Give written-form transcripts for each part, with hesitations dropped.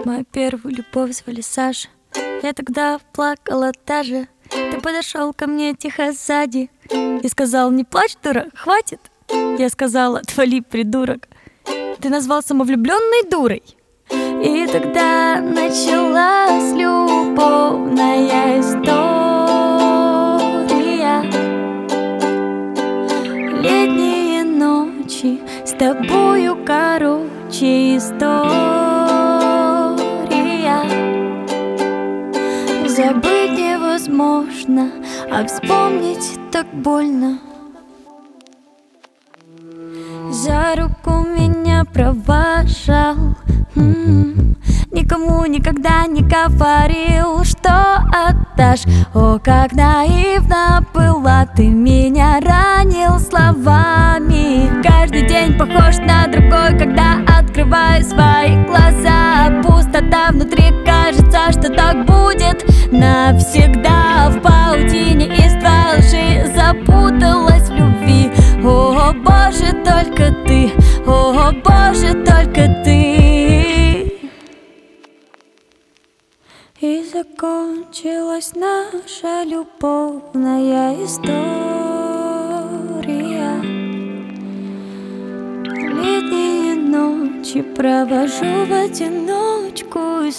Мою первую любовь звали Саша. Я тогда плакала даже. Ты подошел ко мне тихо сзади и сказал: не плачь, дурак, хватит. Я сказала: отвали, придурок. Ты назвал самовлюбленной дурой. И тогда началась любовная история. Летние ночи с тобою, короче, история. Забыть невозможно, а вспомнить так больно. За руку меня провожал, никому никогда не говорил, что отдашь. О, как наивно была, ты меня ранил словами. Каждый день похож на другой, когда открываю свои глаза. Пустота внутри, кажется, что так будет навсегда. В паутине из твоей лжи запуталась в любви. О, Боже, только ты, о, Боже, только ты. И закончилась наша любовная история. Летние ночи провожу в одиночку,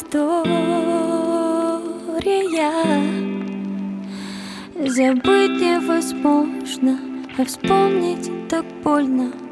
история. Забыть невозможно, а вспомнить так больно.